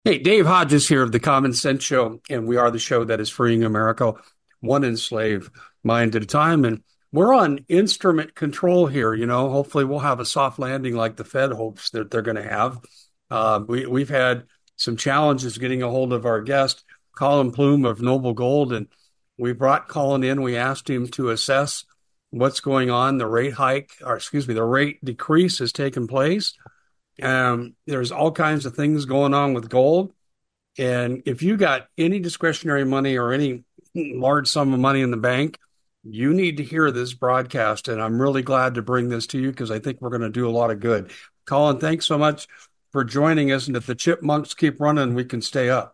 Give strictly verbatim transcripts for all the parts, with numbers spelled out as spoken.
Hey, Dave Hodges here of the Common Sense Show, and we are the show that is freeing America one enslaved mind at a time. And we're on instrument control here. You know, hopefully we'll have a soft landing like the Fed hopes that they're going to have. Uh, we we've had some challenges getting a hold of our guest, Colin Plume of Noble Gold, and we brought Colin in. We asked him to assess what's going on. The rate hike, or excuse me, the rate decrease has taken place. Um, there's all kinds of things going on with gold. And if you got any discretionary money or any large sum of money in the bank, you need to hear this broadcast. And I'm really glad to bring this to you because I think we're going to do a lot of good. Colin, thanks so much for joining us. And if the chipmunks keep running, we can stay up.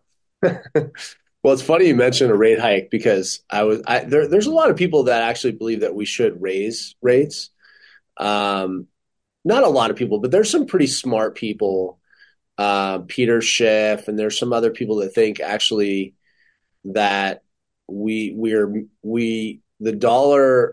Well, it's funny you mentioned a rate hike because I was I, there. There's a lot of people that actually believe that we should raise rates. Um, Not a lot of people, but there's some pretty smart people. Uh, Peter Schiff, and there's some other people that think actually that we we're we the dollar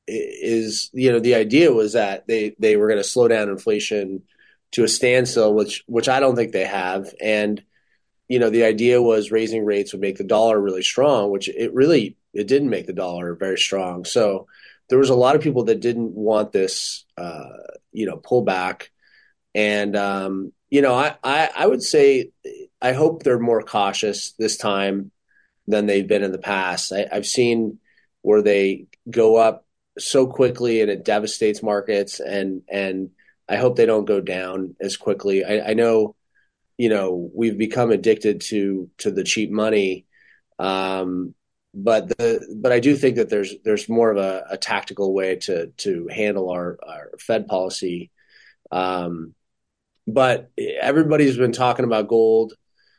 is, you know, the idea was that they they were going to slow down inflation to a standstill, which which I don't think they have. And you know, the idea was raising rates would make the dollar really strong, which it really it didn't make the dollar very strong. So there was a lot of people that didn't want this, uh, you know, pullback. And um, you know, I, I I would say I hope they're more cautious this time than they've been in the past. I, I've seen where they go up so quickly and it devastates markets, and and I hope they don't go down as quickly. I, I know, you know, we've become addicted to to the cheap money. Um, but the but I do think that there's there's more of a, a tactical way to to handle our, our Fed policy. Um, but everybody's been talking about gold.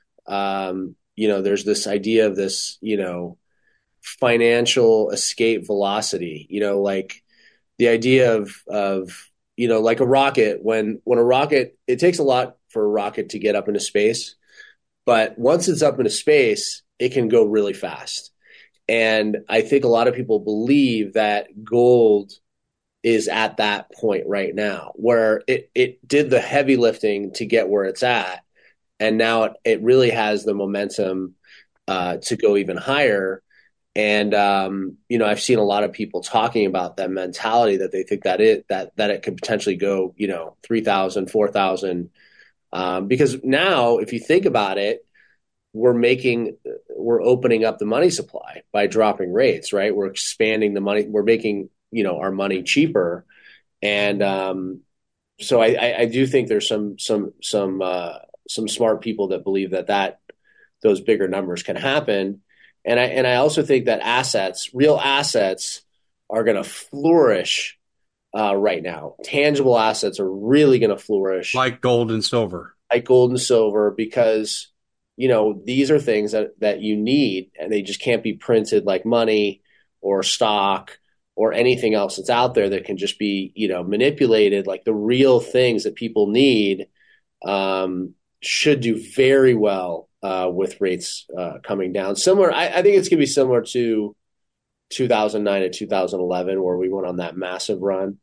Um, you know, there's this idea of this, you know, financial escape velocity. You know, like the idea of of you know, like a rocket. When when a rocket, it takes a lot for a rocket to get up into space, but once it's up into space, it can go really fast. And I think a lot of people believe that gold is at that point right now where it, it did the heavy lifting to get where it's at. And now it, it really has the momentum uh, to go even higher. And um, you know, I've seen a lot of people talking about that mentality that they think that it that that it could potentially go, you know, three thousand, four thousand. Um, because now, if you think about it, we're making we're opening up the money supply by dropping rates, right? We're expanding the money. We're making, you know, our money cheaper, and um, so I, I, I do think there's some some some uh, some smart people that believe that that those bigger numbers can happen, and I and I also think that assets, real assets, are going to flourish uh, right now. Tangible assets are really going to flourish, Like gold and silver. like gold and silver, because you know these are things that that you need, and they just can't be printed like money or stock or anything else that's out there that can just be, you know, manipulated. Like the real things that people need um, should do very well uh, with rates uh, coming down. Similar, I, I think it's going to be similar to two thousand nine and two thousand eleven, where we went on that massive run.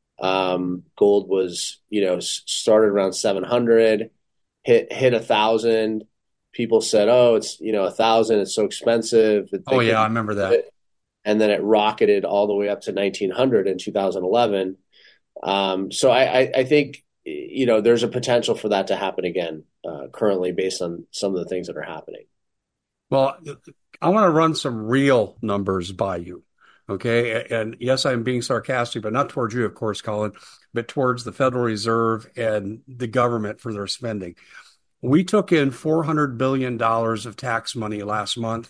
Um, gold was, you know, started around seven hundred, hit hit a thousand. People said, "Oh, it's, you know, a thousand. It's so expensive that Oh, they yeah, I couldn't remember do that. it." And then it rocketed all the way up to nineteen hundred in two thousand eleven. Um, so I, I, I think, you know, there's a potential for that to happen again uh, currently, based on some of the things that are happening. Well, I want to run some real numbers by you. Okay. And yes, I'm being sarcastic, but not towards you, of course, Colin, but towards the Federal Reserve and the government for their spending. We took in four hundred billion dollars of tax money last month,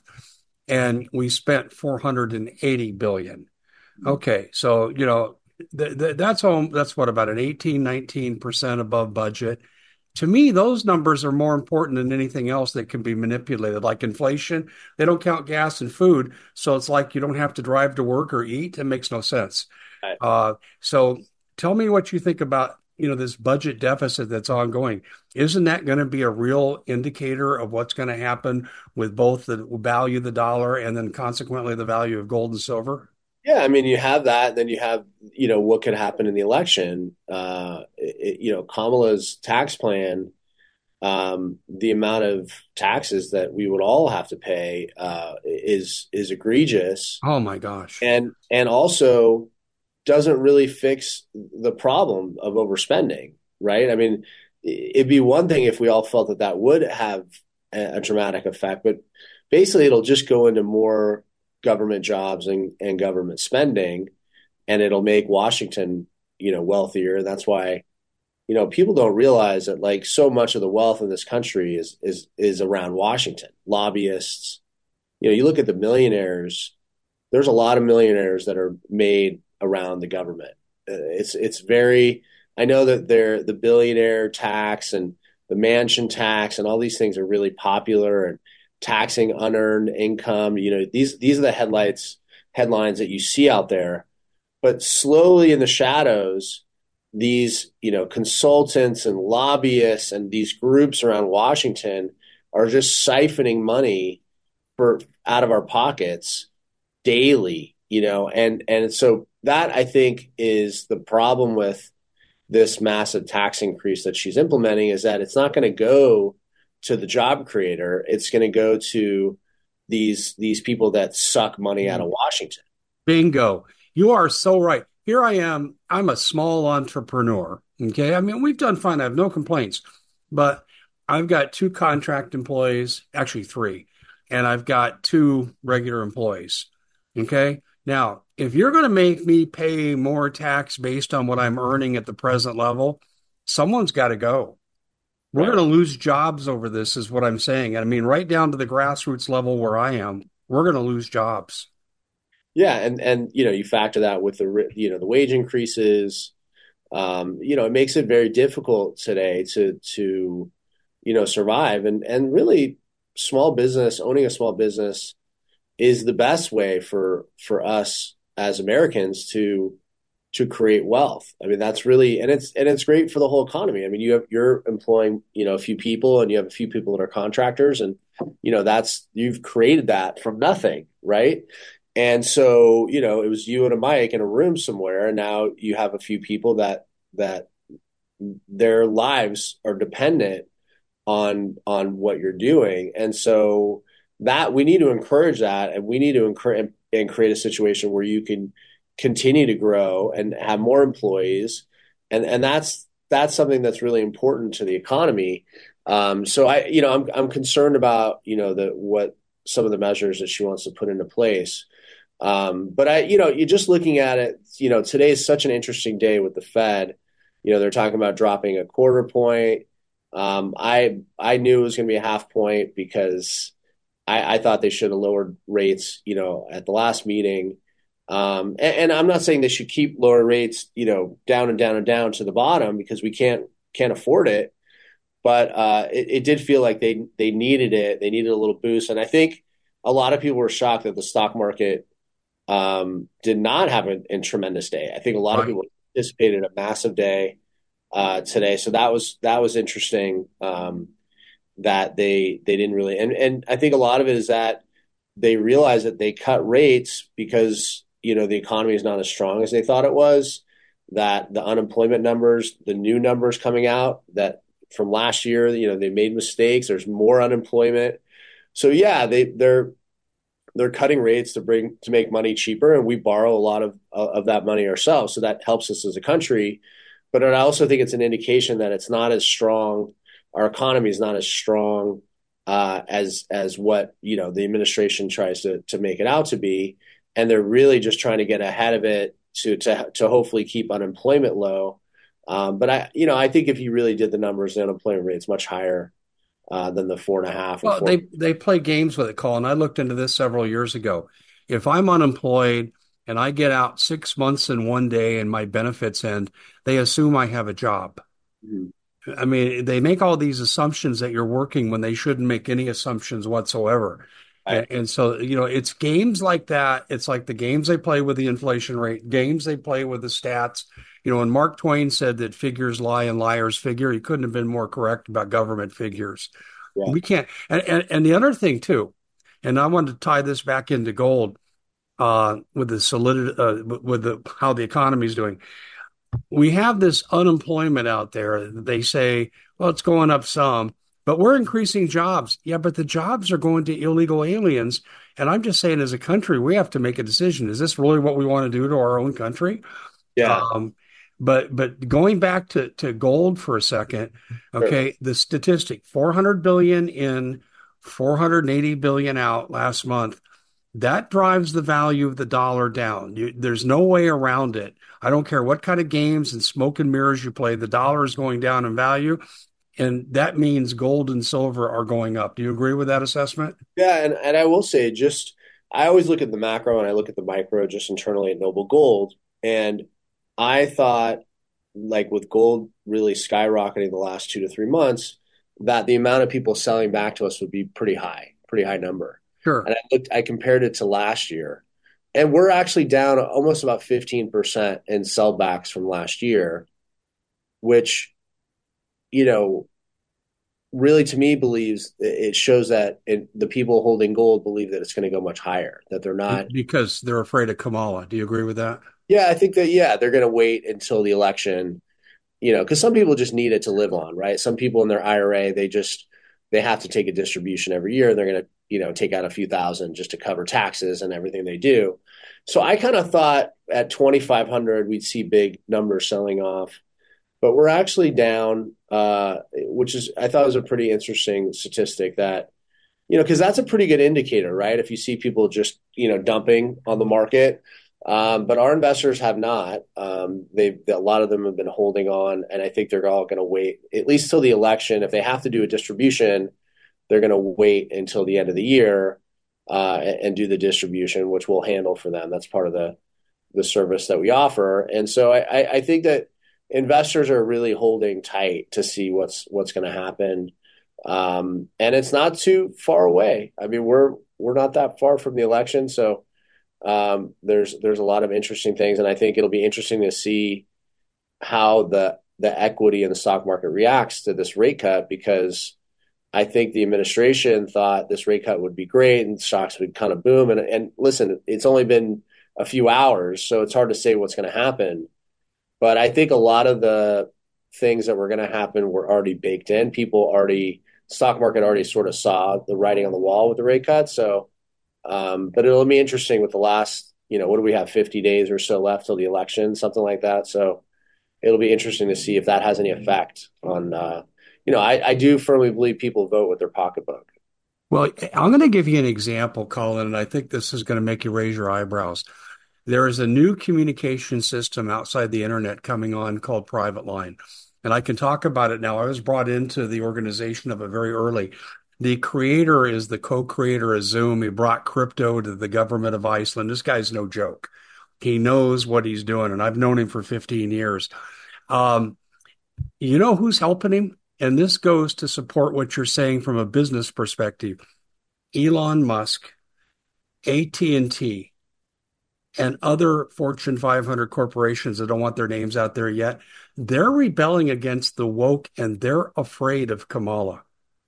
and we spent four hundred eighty billion. Okay. So, you know, th th that's home. That's what, about an eighteen, nineteen percent above budget. To me, those numbers are more important than anything else that can be manipulated, like inflation. They don't count gas and food. So it's like you don't have to drive to work or eat. It makes no sense. I, Uh, so tell me what you think about, you know, this budget deficit that's ongoing. Isn't that going to be a real indicator of what's going to happen with both the value of the dollar and then consequently the value of gold and silver? yeah, I mean, you have that, and then you have, you know, what could happen in the election. Uh, it, you know, Kamala's tax plan. um, the amount of taxes that we would all have to pay uh, is is egregious, Oh my gosh. and and also doesn't really fix the problem of overspending, right? I mean, it'd be one thing if we all felt that that would have a, a dramatic effect, but basically it'll just go into more government jobs and, and government spending, and it'll make Washington, you know, wealthier. That's why, you know, people don't realize that like so much of the wealth in this country is is is around Washington. Lobbyists, you know, you look at the millionaires. There's a lot of millionaires that are made around the government. Uh, It's it's very. I know that they're the billionaire tax and the mansion tax and all these things are really popular and taxing unearned income. You know, these these are the headlights headlines that you see out there. But slowly in the shadows, these, you know, consultants and lobbyists and these groups around Washington are just siphoning money for out of our pockets daily, you know, and and so that I think is the problem with this massive tax increase that she's implementing is that it's not going to go to the job creator. It's going to go to these these people that suck money out of Washington. Bingo. You are so right. Here I am. I'm a small entrepreneur. Okay. I mean, we've done fine. I have no complaints, but I've got two contract employees, actually three, and I've got two regular employees. Okay. Now, if you're going to make me pay more tax based on what I'm earning at the present level, someone's got to go. We're going Right. to lose jobs over this, is what I'm saying. I mean, right down to the grassroots level where I am, we're going to lose jobs. Yeah, and and you know, you factor that with the you know the wage increases. Um, you know, it makes it very difficult today to to you know survive, and and really small business owning a small business is the best way for for us as Americans to to create wealth. I mean, that's really and it's and it's great for the whole economy. I mean, you have you're employing, you know, a few people and you have a few people that are contractors and you know, that's you've created that from nothing, right? And so, you know, it was you and a mic in a room somewhere and now you have a few people that that their lives are dependent on on what you're doing. And so that we need to encourage that and we need to encourage and create a situation where you can continue to grow and have more employees. And and that's that's something that's really important to the economy. Um, so I, you know, I'm I'm concerned about, you know, the what some of the measures that she wants to put into place. Um, but I, you know, you're just looking at it, you know, today is such an interesting day with the Fed. You know, they're talking about dropping a quarter point. Um, I I knew it was going to be a half point because I, I thought they should have lowered rates, you know, at the last meeting. Um, and, and I'm not saying they should keep lower rates, you know, down and down and down to the bottom because we can't can't afford it. But uh, it, it did feel like they they needed it. They needed a little boost, and I think a lot of people were shocked that the stock market um, did not have a, a tremendous day. I think a lot of Right. people anticipated a massive day uh, today, so that was that was interesting. Um, that they they didn't really and and I think a lot of it is that they realized that they cut rates because you know the economy is not as strong as they thought it was, that the unemployment numbers, the new numbers coming out that from last year, you know, they made mistakes, there's more unemployment. So yeah, they they're they're cutting rates to bring to make money cheaper and we borrow a lot of of that money ourselves, so that helps us as a country. But I also think it's an indication that it's not as strong, our economy is not as strong uh, as as what you know the administration tries to to make it out to be, and they're really just trying to get ahead of it to to to hopefully keep unemployment low. Um, but I you know I think if you really did the numbers, the unemployment rate's much higher uh, than the four and a half or Well, four. they they play games with it, Colin. I looked into this several years ago. If I'm unemployed and I get out six months and one day and my benefits end, they assume I have a job. Mhm. I mean, they make all these assumptions that you're working when they shouldn't make any assumptions whatsoever. I, And, and so, you know, it's games like that. It's like the games they play with the inflation rate, games they play with the stats. You know, and Mark Twain said that figures lie and liars figure. He couldn't have been more correct about government figures. yeah. We can't. And, and, and the other thing, too, and I wanted to tie this back into gold uh, with the solidity, uh, with the how the economy is doing. We have this unemployment out there. They say, well, it's going up some. But we're increasing jobs. Yeah, but the jobs are going to illegal aliens. And I'm just saying, as a country, we have to make a decision. Is this really what we want to do to our own country? Yeah, Um, but but going back to, to gold for a second, sure. okay, the statistic, four hundred billion in, four hundred eighty billion out last month. That drives the value of the dollar down. You, there's no way around it. I don't care what kind of games and smoke and mirrors you play, the dollar is going down in value, and that means gold and silver are going up. Do you agree with that assessment? Yeah, and, and I will say, just I always look at the macro and I look at the micro just internally at Noble Gold. And I thought, like with gold really skyrocketing the last two to three months, that the amount of people selling back to us would be pretty high, pretty high number. Sure. And I looked, I compared it to last year, and we're actually down almost about fifteen percent in sellbacks from last year, which, you know, really to me believes it shows that it, the people holding gold believe that it's going to go much higher, that they're not. Because they're afraid of Kamala. Do you agree with that? Yeah, I think that, yeah, they're going to wait until the election, you know, because some people just need it to live on, right? Some people in their I R A, they just, they have to take a distribution every year. They're going to, you know, take out a few thousand just to cover taxes and everything they do. So I kind of thought at twenty-five hundred, we'd see big numbers selling off, but we're actually down, uh, which is, I thought was a pretty interesting statistic that, you know, because that's a pretty good indicator, right? If you see people just, you know, dumping on the market. Um, but our investors have not. Um, they've a lot of them have been holding on, and I think they're all going to wait at least till the election. If they have to do a distribution, they're going to wait until the end of the year uh, and, and do the distribution, which we'll handle for them. That's part of the the service that we offer. And so I, I think that investors are really holding tight to see what's what's going to happen. Um, and it's not too far away. I mean, we're we're not that far from the election, so um, there's there's a lot of interesting things, and I think it'll be interesting to see how the the equity in the stock market reacts to this rate cut, because I think the administration thought this rate cut would be great and stocks would kind of boom. And and listen, it's only been a few hours, so it's hard to say what's going to happen. But I think a lot of the things that were going to happen were already baked in. People already, stock market already sort of saw the writing on the wall with the rate cut. So, um, but it'll be interesting with the last, you know, what do we have, fifty days or so left till the election, something like that. So it'll be interesting to see if that has any effect on, uh, you know, I, I do firmly believe people vote with their pocketbook. Well, I'm going to give you an example, Colin, and I think this is going to make you raise your eyebrows. There is a new communication system outside the internet coming on called Private Line. And I can talk about it now. I was brought into the organization of it very early. The creator is the co-creator of Zoom. He brought crypto to the government of Iceland. This guy's no joke. He knows what he's doing, and I've known him for fifteen years. Um, you know who's helping him? And this goes to support what you're saying from a business perspective. Elon Musk, A T and T, and other Fortune five hundred corporations that don't want their names out there yet, they're rebelling against the woke and they're afraid of Kamala.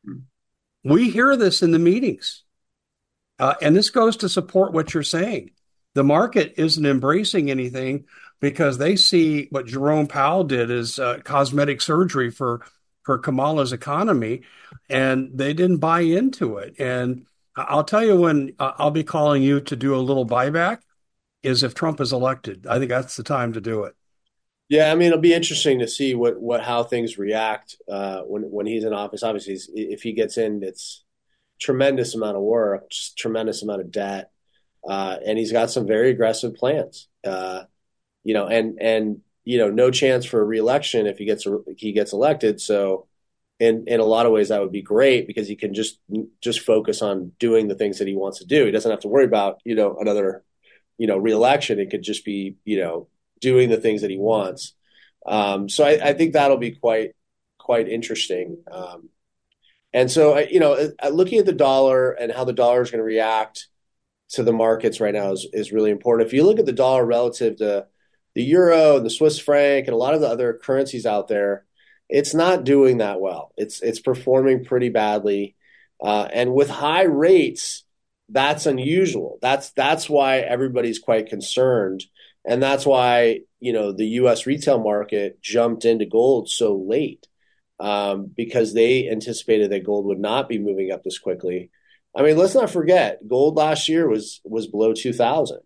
We hear this in the meetings. Uh, and this goes to support what you're saying. The market isn't embracing anything because they see what Jerome Powell did as uh, cosmetic surgery for, for Kamala's economy, and they didn't buy into it. And I'll tell you when uh, I'll be calling you to do a little buyback is if Trump is elected. I think that's the time to do it. Yeah, I mean, it'll be interesting to see what, what how things react uh, when when he's in office. Obviously, he's, if he gets in, it's tremendous amount of work, just tremendous amount of debt, uh, and he's got some very aggressive plans. Uh, you know, and and you know, no chance for a reelection if he gets he gets elected. So, in in a lot of ways, that would be great because he can just just focus on doing the things that he wants to do. He doesn't have to worry about, you know, another, you know, reelection. It could just be, you know, doing the things that he wants. Um, so I, I think that'll be quite quite interesting. Um, and so, you know, looking at the dollar and how the dollar is going to react to the markets right now is, is really important. If you look at the dollar relative to the euro and the Swiss franc and a lot of the other currencies out there, it's not doing that well. It's it's performing pretty badly. Uh, and with high rates, that's unusual. That's that's why everybody's quite concerned. And that's why, you know, the U S retail market jumped into gold so late. um, because they anticipated that gold would not be moving up this quickly. I mean, let's not forget, gold last year was was below two thousand.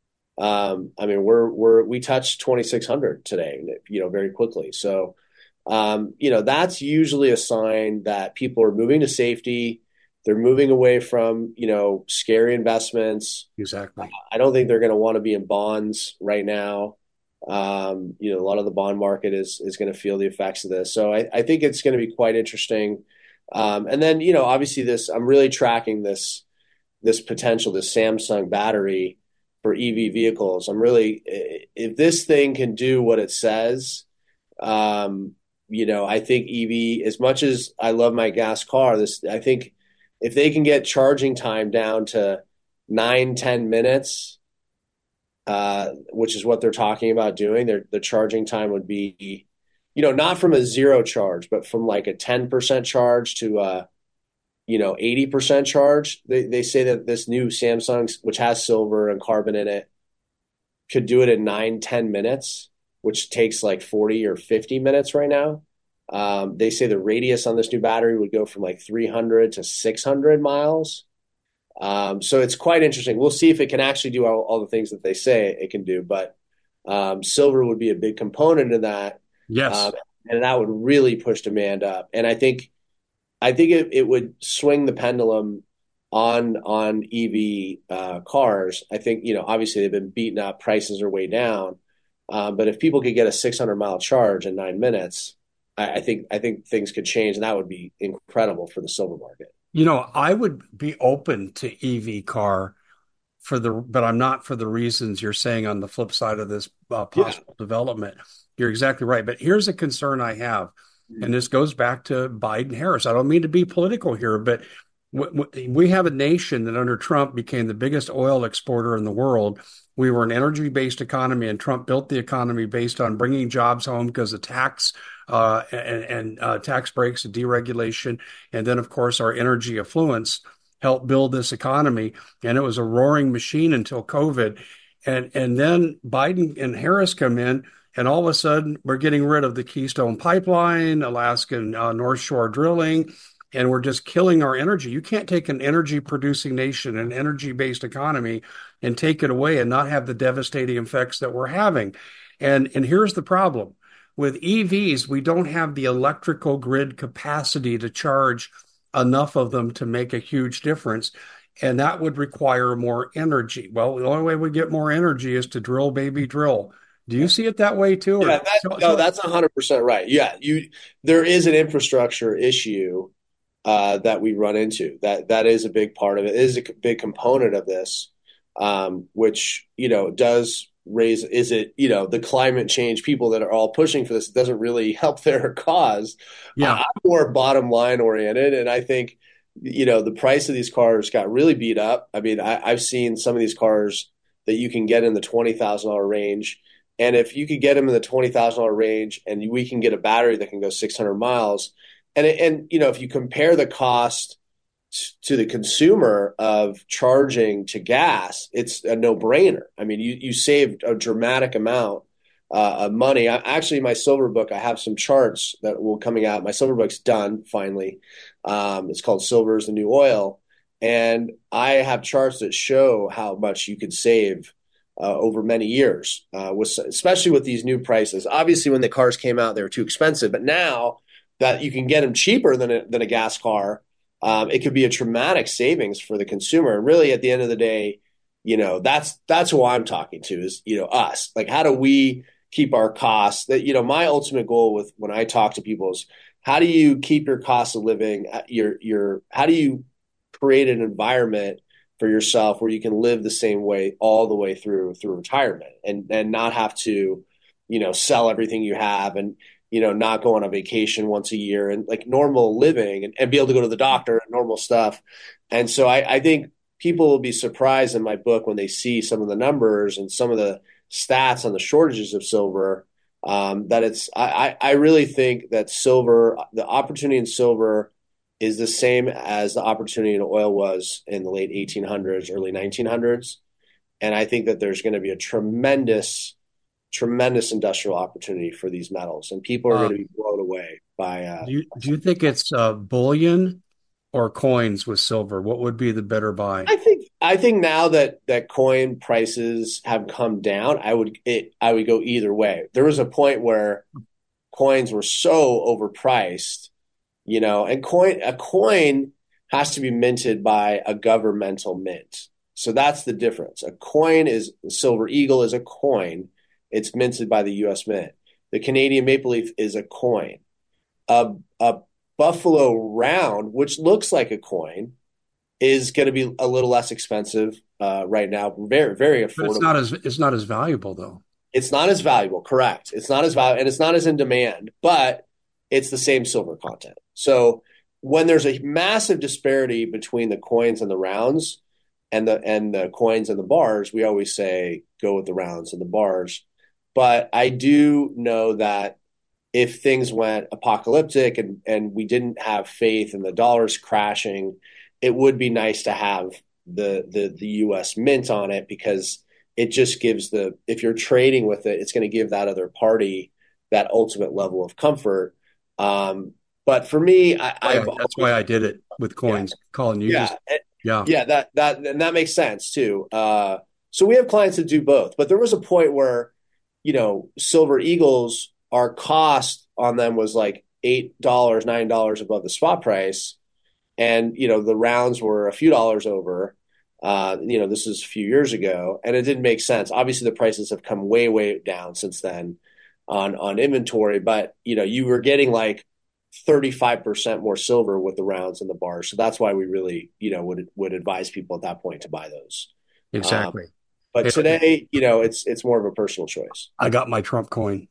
Um, I mean, we're we're we touched twenty-six hundred today, you know, very quickly. So, um, you know, that's usually a sign that people are moving to safety. They're moving away from, you know, scary investments. Exactly. I don't think they're going to want to be in bonds right now. Um, you know, a lot of the bond market is is going to feel the effects of this. So I, I think it's going to be quite interesting. Um, and then, you know, obviously this, I'm really tracking this this potential, this Samsung battery for E V vehicles. I'm really, if this thing can do what it says, um, you know, I think E V, as much as I love my gas car, this, I think if they can get charging time down to nine, ten minutes, uh, which is what they're talking about doing, their the charging time would be, you know, not from a zero charge, but from like a ten percent charge to a, you know, eighty percent charge. They they say that this new Samsung, which has silver and carbon in it, could do it in nine, ten minutes, which takes like forty or fifty minutes right now. Um, they say the radius on this new battery would go from like three hundred to six hundred miles. Um, so it's quite interesting. We'll see if it can actually do all, all the things that they say it can do, but um, silver would be a big component of that. Um, Yes. and that would really push demand up. And I think I think it, it would swing the pendulum on on E V uh, cars. I think, you know, obviously they've been beaten up, prices are way down. Um, but if people could get a six hundred mile charge in nine minutes, I, I think I think things could change, and that would be incredible for the silver market. You know, I would be open to E V car for the, but I'm not for the reasons you're saying on the flip side of this uh, Yeah. possible development. You're exactly right. But here's a concern I have, and this goes back to Biden Harris. I don't mean to be political here, but we have a nation that under Trump became the biggest oil exporter in the world. We were an energy based economy, and Trump built the economy based on bringing jobs home because of tax uh, and, and uh, tax breaks and deregulation. And then, of course, our energy affluence helped build this economy. And it was a roaring machine until COVID. And, and then Biden and Harris come in, and all of a sudden, we're getting rid of the Keystone Pipeline, Alaskan uh, North Shore drilling, and we're just killing our energy. You can't take an energy producing nation, an energy based economy, and take it away and not have the devastating effects that we're having. And, and here's the problem with E Vs, we don't have the electrical grid capacity to charge enough of them to make a huge difference. And that would require more energy. Well, the only way we get more energy is to drill, baby, drill. Do you see it that way too? Yeah, Or that, so, no, so that's one hundred percent right. Yeah, you there is an infrastructure issue uh, that we run into. That that is a big part of it. It is a big component of this, um, which, you know, does raise. Is it, you know, the climate change people that are all pushing for this? It doesn't really help their cause. Uh, yeah, I'm more bottom line oriented, and I think, you know, the price of these cars got really beat up. I mean, I, I've seen some of these cars that you can get in the twenty thousand dollar range. And if you could get them in the twenty thousand dollar range, and we can get a battery that can go six hundred miles, and and you know, if you compare the cost to the consumer of charging to gas, it's a no brainer. I mean, you you saved a dramatic amount uh, of money. I, actually, my silver book, I have some charts that will coming out. My silver book's done finally. Um, it's called Silver is the New Oil, and I have charts that show how much you could save uh, over many years, uh, with, especially with these new prices. Obviously, when the cars came out, they were too expensive, but now that you can get them cheaper than a, than a gas car, um, it could be a traumatic savings for the consumer. And really, at the end of the day, you know, that's that's who I'm talking to is, you know, us. Like, how do we keep our costs? That, you know, my ultimate goal with when I talk to people is, how do you keep your cost of living? Your your how do you create an environment for yourself where you can live the same way all the way through through retirement, and and not have to, you know, sell everything you have, and, you know, not go on a vacation once a year, and like normal living, and, and be able to go to the doctor and normal stuff. And so I, I think people will be surprised in my book when they see some of the numbers and some of the stats on the shortages of silver. Um, that it's I, I really think that silver, the opportunity in silver is the same as the opportunity in oil was in the late eighteen hundreds, early nineteen hundreds. And I think that there's going to be a tremendous, tremendous industrial opportunity for these metals, and people are uh, going to be blown away. by uh, Do you do you think it's uh, bullion or coins with silver? What would be the better buy? I think I think now that that coin prices have come down, I would it I would go either way. There was a point where coins were so overpriced, you know, and coin a coin has to be minted by a governmental mint. So that's the difference. A coin is Silver Eagle is a coin. It's minted by the U S Mint. The Canadian Maple Leaf is a coin. A a Buffalo Round, which looks like a coin, is going to be a little less expensive uh, right now. Very, very But it's affordable. not as it's not as valuable though. It's not as valuable, correct? It's not as valuable, and it's not as in demand, but it's the same silver content. So when there's a massive disparity between the coins and the rounds, and the and the coins and the bars, we always say go with the rounds and the bars. But I do know that if things went apocalyptic and and we didn't have faith and the dollar's crashing, it would be nice to have the the the U S mint on it because it just gives the if you're trading with it, it's going to give that other party that ultimate level of comfort. Um, but for me, I, Why I've I, that's why always I did it with yeah coins. Colin, you yeah just yeah. yeah that that and that makes sense too. Uh, so we have clients that do both, but there was a point where you know Silver Eagles, our cost on them was like eight dollars, nine dollars above the spot price, and you know the rounds were a few dollars over. Uh, you know, this is a few years ago, and it didn't make sense. Obviously, the prices have come way, way down since then on on inventory, but you know, you were getting like thirty-five percent more silver with the rounds and the bars, so that's why we really, you know, would would advise people at that point to buy those. Um, Exactly. but Hey, today, you know, it's it's more of a personal choice. I got my Trump coin.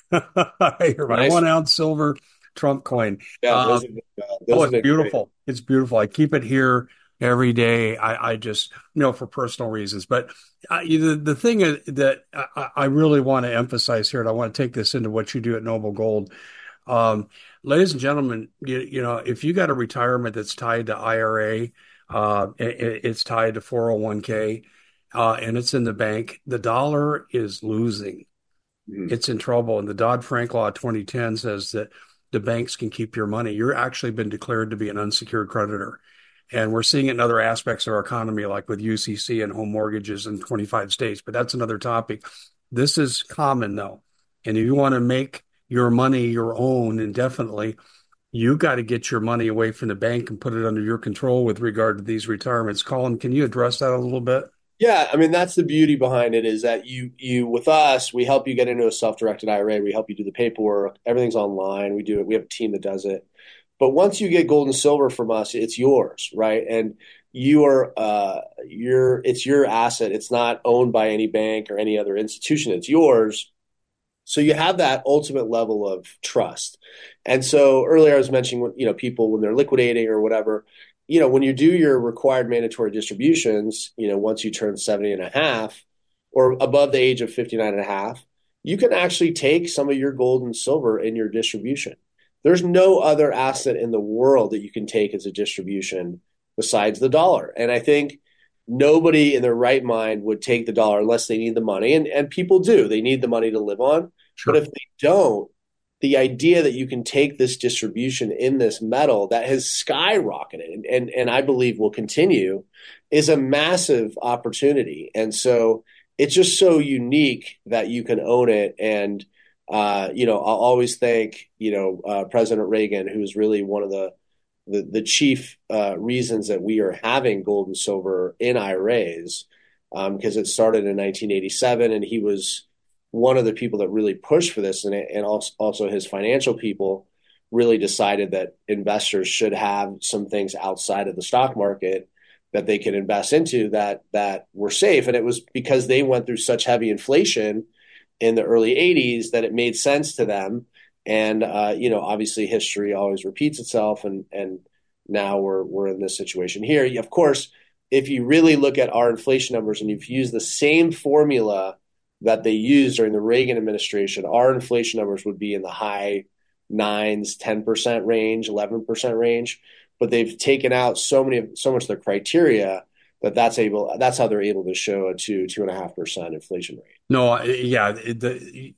Here, my Nice, one ounce silver Trump coin. yeah, Uh, those have been, uh, oh, those have it's been great. beautiful. It's beautiful. I keep it here every day. I, I just, you know, for personal reasons. But uh, the the thing is that I, I really want to emphasize here, and I want to take this into what you do at Noble Gold. Um, ladies and gentlemen, you, you know, if you got a retirement that's tied to I R A, uh, it, it's tied to four oh one k, uh, and it's in the bank, the dollar is losing. Mhm. It's in trouble. And the Dodd-Frank Law twenty ten says that the banks can keep your money. You're actually been declared to be an unsecured creditor. And we're seeing it in other aspects of our economy, like with U C C and home mortgages in twenty-five states. But that's another topic. This is common, though. And if you want to make your money your own indefinitely, you got to get your money away from the bank and put it under your control with regard to these retirements. Colin, can you address that a little bit? Yeah, I mean that's the beauty behind it is that you you with us we help you get into a self-directed I R A. We help you do the paperwork. Everything's online. We do it. We have a team that does it. But once you get gold and silver from us, it's yours, right? And you are uh, your it's your asset. It's not owned by any bank or any other institution. It's yours. So you have that ultimate level of trust. And so earlier I was mentioning, you know, people when they're liquidating or whatever, you know, when you do your required mandatory distributions, you know, once you turn seventy and a half or above the age of fifty-nine and a half, you can actually take some of your gold and silver in your distribution. There's no other asset in the world that you can take as a distribution besides the dollar. And I think nobody in their right mind would take the dollar unless they need the money. And, and people do. They need the money to live on. But Sure. if they don't, the idea that you can take this distribution in this metal that has skyrocketed and, and, and I believe will continue is a massive opportunity. And so it's just so unique that you can own it. And, uh, you know, I'll always thank, you know, uh, President Reagan, who is really one of the the, the chief uh, reasons that we are having gold and silver in I R As, because um, it started in nineteen eighty-seven, and he was one of the people that really pushed for this, and, and also, also his financial people really decided that investors should have some things outside of the stock market that they could invest into that that were safe. And it was because they went through such heavy inflation in the early eighties that it made sense to them. And uh, you know, obviously, history always repeats itself, and and now we're we're in this situation here. Of course, if you really look at our inflation numbers and you've used the same formula that they used during the Reagan administration, our inflation numbers would be in the high nines, ten percent range, eleven percent range. But they've taken out so many, so much of the criteria that that's able, that's how they're able to show a two, two and a half percent inflation rate. No, yeah, the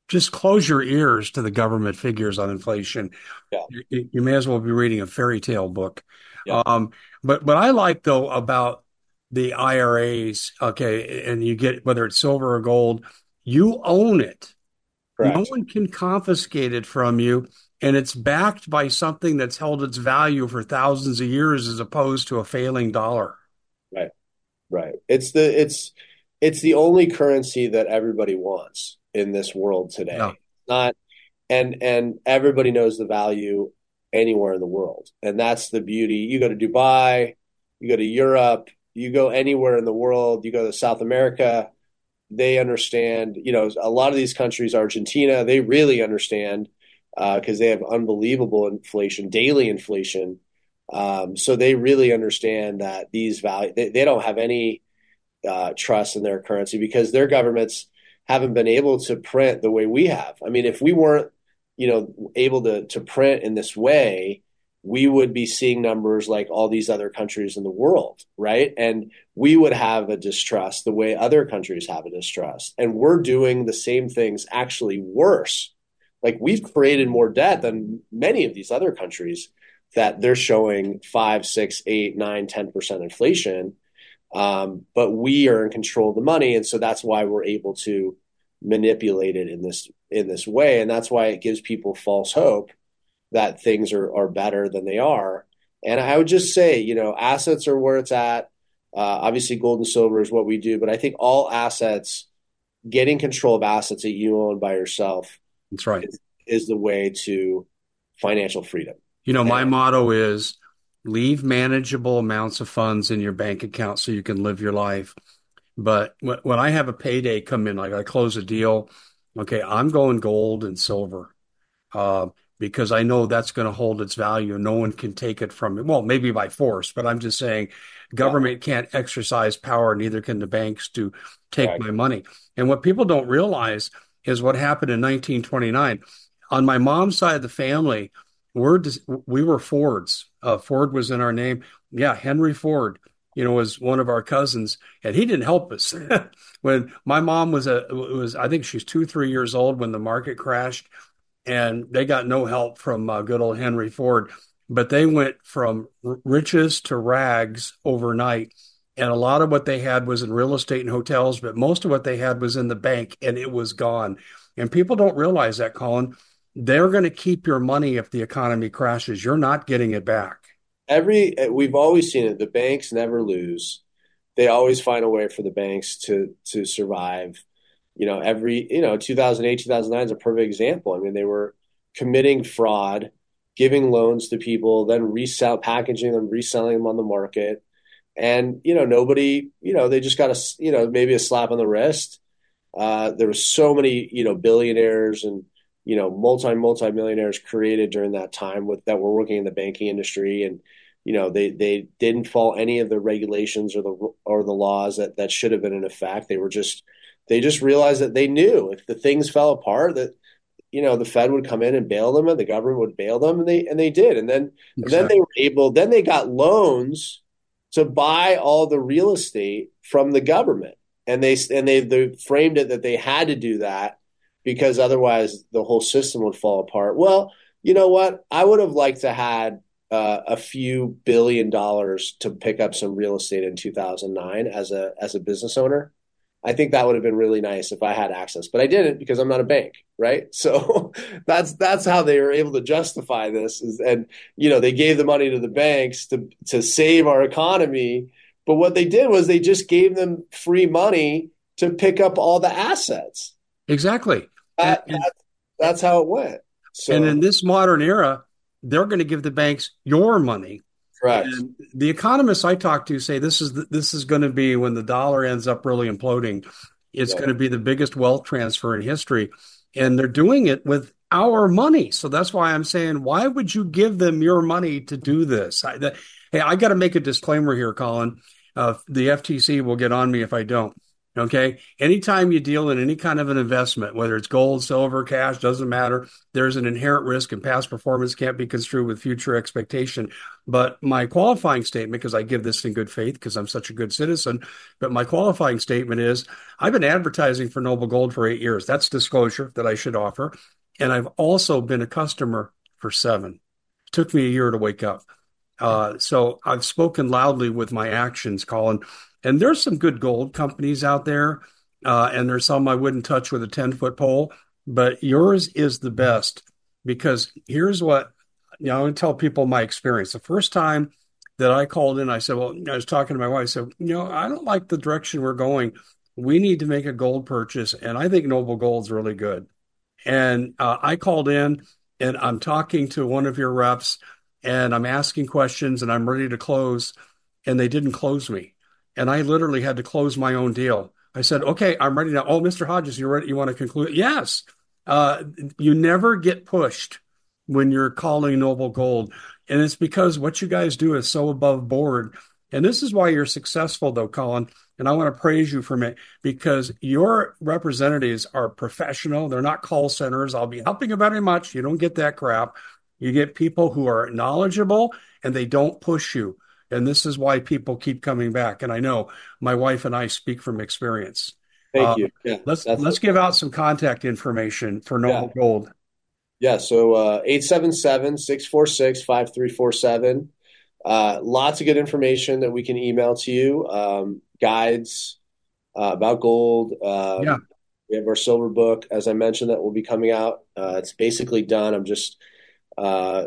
just close your ears to the government figures on inflation. Yeah, You, you may as well be reading a fairy tale book. yeah, Um, but but I like though about the I R As, okay, and you get whether it's silver or gold, you own it. No correct. one can confiscate it from you, and it's backed by something that's held its value for thousands of years as opposed to a failing dollar. Right, right. It's the it's it's the only currency that everybody wants in this world Yeah, today. Not and and everybody knows the value anywhere in the world, and that's the beauty. You go to Dubai, you go to Europe, you go anywhere in the world, you go to South America, they understand. You know, a lot of these countries, Argentina, they really understand because uh, they have unbelievable inflation, daily inflation. Um, so they really understand that these value they, they don't have any uh, trust in their currency because their governments haven't been able to print the way we have. I mean, if we weren't, you know, able to to print in this way, we would be seeing numbers like all these other countries in the world, right? And we would have a distrust the way other countries have a distrust. And we're doing the same things, actually worse. Like we've created more debt than many of these other countries that they're showing five, six, eight, nine, ten percent inflation. Um, but we are in control of the money, and so that's why we're able to manipulate it in this in this way, and that's why it gives people false hope that things are are better than they are. And I would just say, you know, assets are where it's at. Uh, obviously, gold and silver is what we do, but I think all assets, getting control of assets that you own by yourself, that's right. is, is the way to financial freedom. You know, my And motto is leave manageable amounts of funds in your bank account so you can live your life. But when I have a payday come in, like I close a deal, okay, I'm going gold and silver uh, because I know that's going to hold its value. No one can take it from me. Well, maybe by force, but I'm just saying yeah, government can't exercise power, neither can the banks to take correct. my money. And what people don't realize is what happened in nineteen twenty-nine. On my mom's side of the family, we're we were Fords. Uh, Ford was in our name. Yeah, Henry Ford, you know, was one of our cousins, and he didn't help us. When my mom was a was, I think she's two, three years old when the market crashed, and they got no help from uh, good old Henry Ford. But they went from r- riches to rags overnight. And a lot of what they had was in real estate and hotels, but most of what they had was in the bank, and it was gone. And people don't realize that, Colin. They're going to keep your money if the economy crashes. You're not getting it back. Every we've always seen it. The banks never lose. They always find a way for the banks to to survive. You know, every you know, two thousand eight, two thousand nine is a perfect example. I mean, they were committing fraud, giving loans to people, then resell, packaging them, reselling them on the market, and you know, nobody, you know, they just got a, you know, maybe a slap on the wrist. Uh, there was so many, you know, billionaires and you know, multi multi millionaires created during that time with that were working in the banking industry, and you know, they they didn't follow any of the regulations or the or the laws that that should have been in effect. They were just they just realized that they knew if the things fell apart that you know the Fed would come in and bail them and the government would bail them, and they and they did, and then and then Exactly. they were able then they got loans to buy all the real estate from the government, and they and they, they framed it that they had to do that because otherwise the whole system would fall apart. Well, you know what? I would have liked to had uh, a few billion dollars to pick up some real estate in two thousand nine as a as a business owner. I think that would have been really nice if I had access, but I didn't because I'm not a bank, right? So that's that's how they were able to justify this. Is, and you know, they gave the money to the banks to to save our economy, but what they did was they just gave them free money to pick up all the assets. Exactly. And, That, and that that's how it went. and So in this modern era, they're going to give the banks your money. correct. And the economists I talk to say this is the, this is going to be when the dollar ends up really imploding. It's Yeah. going to be the biggest wealth transfer in history, and they're doing it with our money. So that's why I'm saying, why would you give them your money to do this? I, the, hey, I got to make a disclaimer here, Colin. Uh, the F T C will get on me if I don't. Okay. Anytime you deal in any kind of an investment, whether it's gold, silver, cash, doesn't matter. There's an inherent risk, and past performance can't be construed with future expectation. But my qualifying statement, because I give this in good faith because I'm such a good citizen, but my qualifying statement is I've been advertising for Noble Gold for eight years. That's disclosure that I should offer. And I've also been a customer for seven. It took me a year to wake up. Uh, so I've spoken loudly with my actions, Colin. And there's some good gold companies out there, uh, and there's some I wouldn't touch with a ten foot pole, but yours is the best because here's what, you know, I would tell people my experience. The first time that I called in, I said, well, I was talking to my wife, I said, you know, I don't like the direction we're going. We need to make a gold purchase, and I think Noble Gold's really good. And uh, I called in and I'm talking to one of your reps and I'm asking questions and I'm ready to close, and they didn't close me. And I literally had to close my own deal. I said, okay, I'm ready now. Oh, Mister Hodges, you ready? You want to conclude? Yes. Uh, you never get pushed when you're calling Noble Gold. And it's because what you guys do is so above board. And this is why you're successful, though, Colin. And I want to praise you for it because your representatives are professional. They're not call centers. I'll be helping you very much. You don't get that crap. You get people who are knowledgeable and they don't push you. And this is why people keep coming back. And I know my wife and I speak from experience. Thank Uh, you. Yeah, let's that's let's give out some contact information for yeah. Noble Gold. Yeah, so uh, eight seven seven, six four six, five three four seven. Uh, lots of good information that we can email to you, um, guides uh, about gold. Yeah. Um, we have our silver book, as I mentioned, that will be coming out. Uh, it's basically done. I'm just, uh,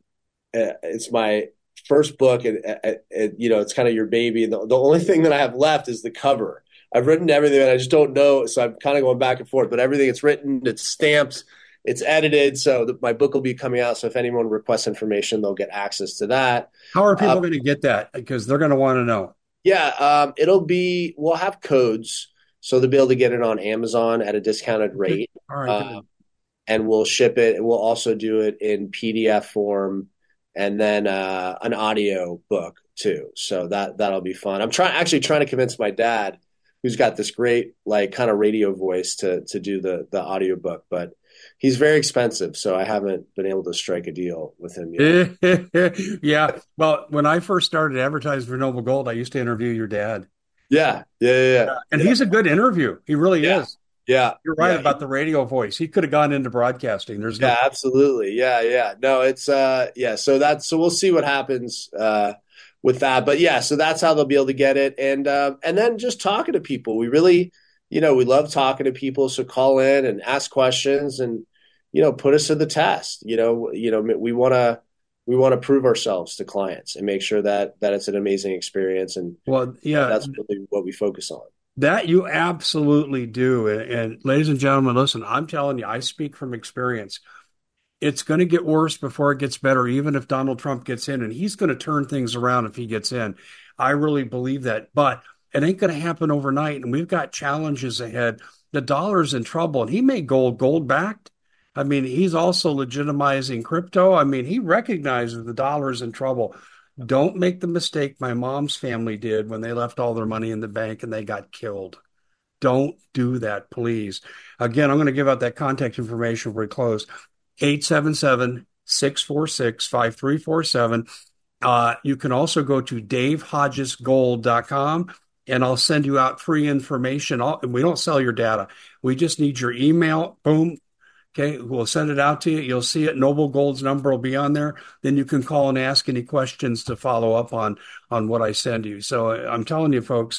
it's my first book, and, and, and you know, it's kind of your baby. The, the only thing that I have left is the cover. I've written everything, and I just don't know, so I'm kind of going back and forth. But everything it's written, it's stamped, it's edited, so the, my book will be coming out. So if anyone requests information, they'll get access to that. How are people Uh, going to get that? Because they're going to want to know. yeah, um, it'll be. We'll have codes, so they'll be able to get it on Amazon at a discounted Okay. rate, All right. uh, Good. and we'll ship it. We'll also do it in P D F form, and then uh, an audio book too. So that that'll be fun. I'm trying actually trying to convince my dad, who's got this great like kind of radio voice, to to do the the audio book, but he's very expensive, so I haven't been able to strike a deal with him yet. Yeah. Well, when I first started advertising for Noble Gold, I used to interview your dad. Yeah, yeah, yeah, Uh, and yeah, he's a good interview. He really yeah, is. yeah, You're right yeah. about the radio voice. He could have gone into broadcasting. There's no. Yeah, absolutely. Yeah, yeah. No, it's uh yeah, so that's so we'll see what happens uh with that. But yeah, so that's how they'll be able to get it. And um and then just talking to people. We really, you know, we love talking to people, so call in and ask questions and you know, put us to the test. You know, you know, we want to we want to prove ourselves to clients and make sure that that it's an amazing experience, and Well, yeah, that's really what we focus on. that you absolutely do. And, and ladies and gentlemen, listen, I'm telling you, I speak from experience. It's going to get worse before it gets better, even if Donald Trump gets in, and he's going to turn things around if he gets in. I really believe that, but it ain't going to happen overnight. And we've got challenges ahead. The dollar's in trouble, and he made gold gold backed. I mean, he's also legitimizing crypto. I mean, he recognizes the dollar's in trouble. Don't make the mistake my mom's family did when they left all their money in the bank and they got killed. Don't do that, please. Again, I'm going to give out that contact information before we close. eight seven seven, six four six, five three four seven. Uh, you can also go to dave hodges gold dot com and I'll send you out free information. All, we don't sell your data. We just need your email. Boom. Okay. We'll send it out to you. You'll see it. Noble Gold's number will be on there. Then you can call and ask any questions to follow up on, on what I send you. So I'm telling you, folks,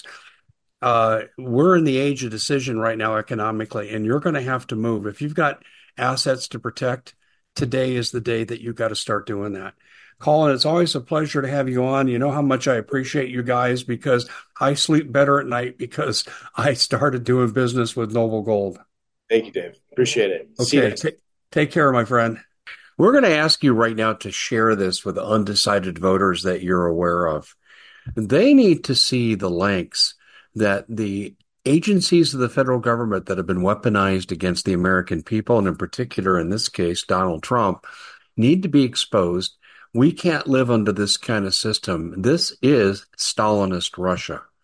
uh, we're in the age of decision right now economically, and you're going to have to move. If you've got assets to protect, today is the day that you've got to start doing that. Colin, it's always a pleasure to have you on. You know how much I appreciate you guys because I sleep better at night because I started doing business with Noble Gold. Thank you, Dave. Appreciate it. See you Okay, next t- take care, my friend. We're going to ask you right now to share this with undecided voters that you're aware of. They need to see the lengths that the agencies of the federal government that have been weaponized against the American people, and in particular, in this case, Donald Trump, need to be exposed. We can't live under this kind of system. This is Stalinist Russia.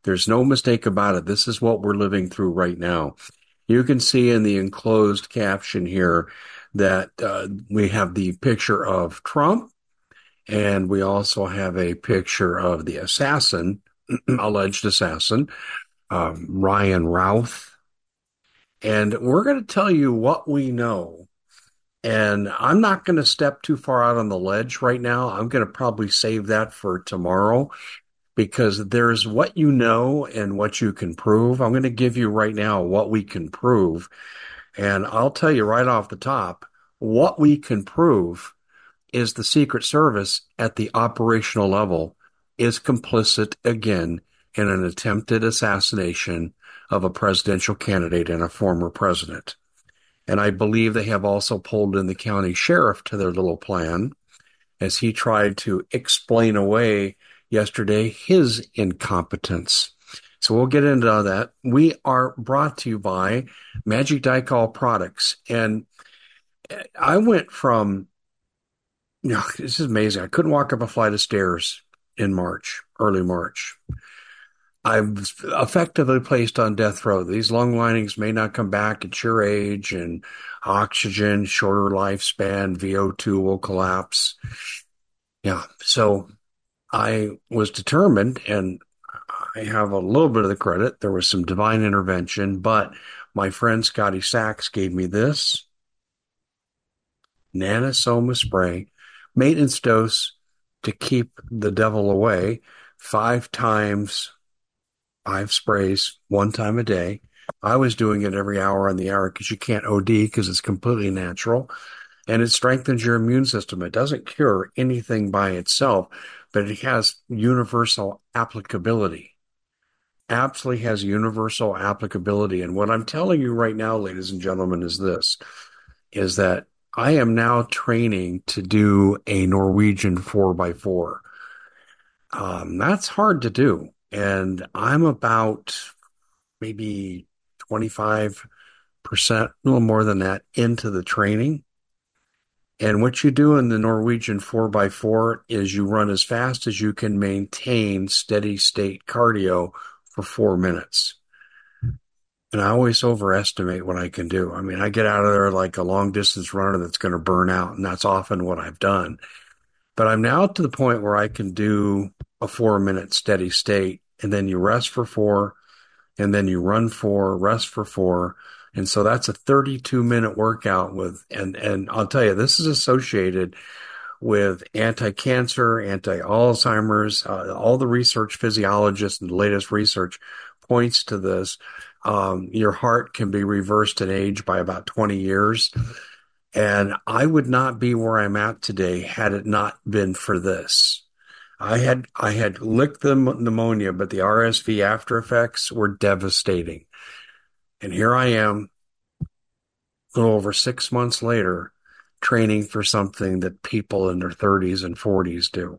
There's no mistake about it. This is what we're living through right now. You can see in the enclosed caption here that uh, we have the picture of Trump, and we also have a picture of the assassin, alleged assassin, um, Ryan Routh. And we're going to tell you what we know. And I'm not going to step too far out on the ledge right now. I'm going to probably save that for tomorrow because there's what you know and what you can prove. I'm going to give you right now what we can prove. And I'll tell you right off the top, what we can prove is the Secret Service at the operational level is complicit again in an attempted assassination of a presidential candidate and a former president. And I believe they have also pulled in the county sheriff to their little plan as he tried to explain away yesterday his incompetence. So we'll get into that. We are brought to you by Magic Dicol Products. And I went from, you know, this is amazing. I couldn't walk up a flight of stairs in March, early March. I was effectively placed on death row. These lung linings may not come back at your age, and oxygen, shorter lifespan, V O two will collapse. Yeah. So I was determined, and I have a little bit of the credit. There was some divine intervention, but my friend Scotty Sachs gave me this Nanosoma spray, maintenance dose to keep the devil away, five times, five sprays, one time a day. I was doing it every hour on the hour because you can't O D because it's completely natural. And it strengthens your immune system. It doesn't cure anything by itself, but it has universal applicability. Absolutely has universal applicability. And what I'm telling you right now, ladies and gentlemen, is this, is that I am now training to do a Norwegian four by four. Um, that's hard to do. And I'm about maybe twenty-five percent, a little more than that, into the training. And what you do in the Norwegian four by four is you run as fast as you can maintain steady state cardio for four minutes. And I always overestimate what I can do. I mean, I get out of there like a long distance runner that's going to burn out, and that's often what I've done. But I'm now to the point where I can do a four minute steady state, and then you rest for four, and then you run four, rest for four. And so that's a thirty-two minute workout with, and, and I'll tell you, this is associated with anti-cancer, anti-Alzheimer's, uh, all the research, physiologists and the latest research points to this. Um, your heart can be reversed in age by about twenty years. And I would not be where I'm at today had it not been for this. I had, I had licked the pneumonia, but the R S V after effects were devastating. And here I am, a little over six months later, training for something that people in their thirties and forties do.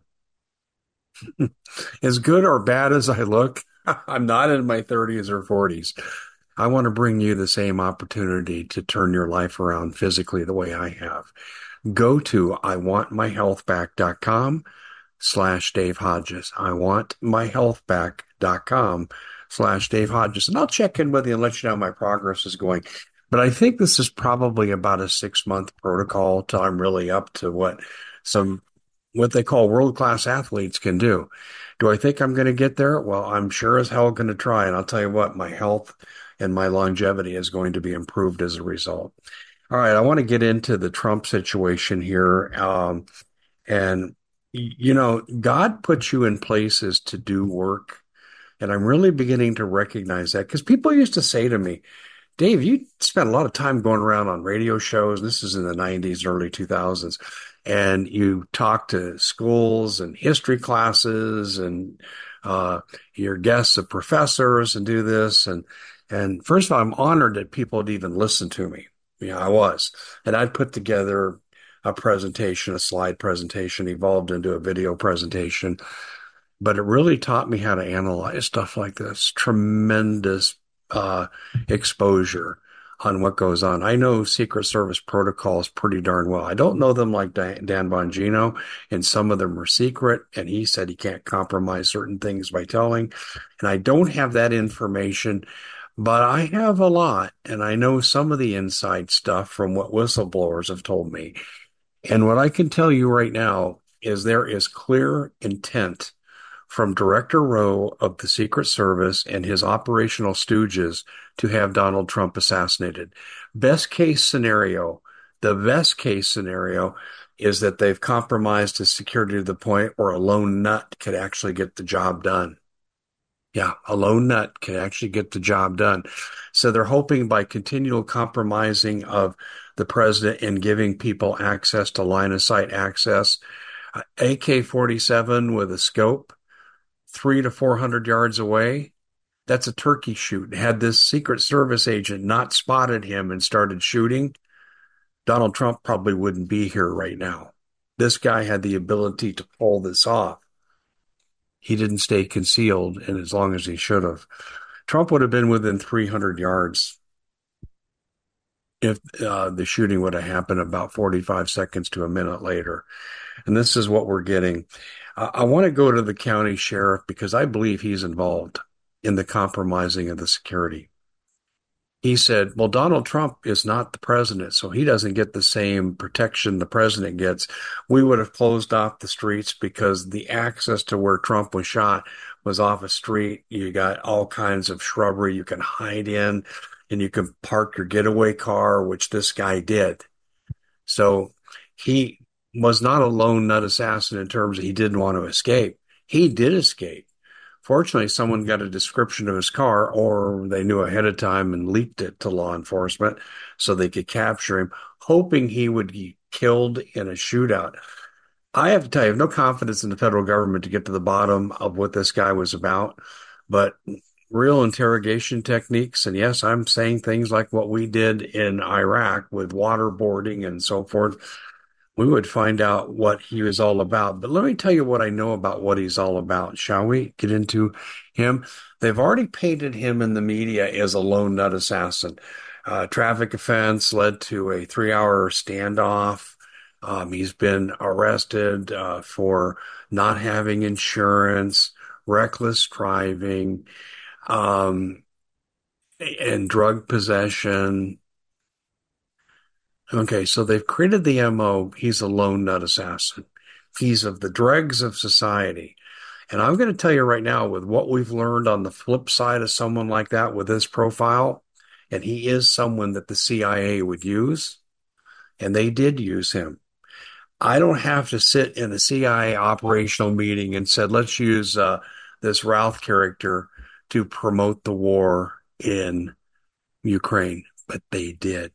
As good or bad as I look, I'm not in my thirties or forties. I want to bring you the same opportunity to turn your life around physically the way I have. Go to I want my health back dot com slash Dave Hodges. I want my health back dot com slash Dave Hodges. And I'll check in with you and let you know how my progress is going. But I think this is probably about a six month protocol till I'm really up to what some, what they call world-class athletes can do. Do I think I'm going to get there? Well, I'm sure as hell going to try. And I'll tell you what, my health and my longevity is going to be improved as a result. All right. I want to get into the Trump situation here. Um, and, you know, God puts you in places to do work. And I'm really beginning to recognize that because people used to say to me, Dave, you spent a lot of time going around on radio shows. This is in the nineties, early two thousands. And you talk to schools and history classes and uh, your guests of professors and do this. And, and first of all, I'm honored that people would even listen to me. Yeah, you know, I was. And I'd put together a presentation, a slide presentation, evolved into a video presentation. But it really taught me how to analyze stuff like this. Tremendous uh, exposure. on what goes on. I know Secret Service protocols pretty darn well. I don't know them like Dan Bongino, and some of them are secret, and he said he can't compromise certain things by telling. And I don't have that information, but I have a lot, and I know some of the inside stuff from what whistleblowers have told me. And what I can tell you right now is there is clear intent from Director Rowe of the Secret Service and his operational stooges to have Donald Trump assassinated. Best case scenario, the best case scenario is that they've compromised his security to the point where a lone nut could actually get the job done. Yeah, a lone nut can actually get the job done. So they're hoping by continual compromising of the president and giving people access to line of sight access, A K forty-seven with a scope, three to four hundred yards away, that's a turkey shoot. Had this Secret Service agent not spotted him and started shooting, Donald Trump probably wouldn't be here right now. This guy had the ability to pull this off. He didn't stay concealed, and as long as he should have. Trump would have been within three hundred yards if uh, the shooting would have happened about forty-five seconds to a minute later. And this is what we're getting. Uh, I want to go to the county sheriff because I believe he's involved in the compromising of the security. He said, well, Donald Trump is not the president, so he doesn't get the same protection the president gets. We would have closed off the streets because the access to where Trump was shot was off a street. You got all kinds of shrubbery you can hide in, and you can park your getaway car, which this guy did. So he was not a lone nut assassin in terms of he didn't want to escape. He did escape. Fortunately, someone got a description of his car, or they knew ahead of time and leaked it to law enforcement so they could capture him, hoping he would be killed in a shootout. I have to tell you, I have no confidence in the federal government to get to the bottom of what this guy was about, but real interrogation techniques, and yes, I'm saying things like what we did in Iraq with waterboarding and so forth, we would find out what he was all about. But let me tell you what I know about what he's all about. Shall we get into him? They've already painted him in the media as a lone nut assassin. Uh, traffic offense led to a three-hour standoff. Um, he's been arrested uh, for not having insurance, reckless driving, um, and drug possession. Okay, so they've created the M O. He's a lone nut assassin. He's of the dregs of society. And I'm going to tell you right now, with what we've learned on the flip side of someone like that with this profile, and he is someone that the C I A would use, and they did use him. I don't have to sit in a C I A operational meeting and said, let's use uh, this Ralph character to promote the war in Ukraine, but they did.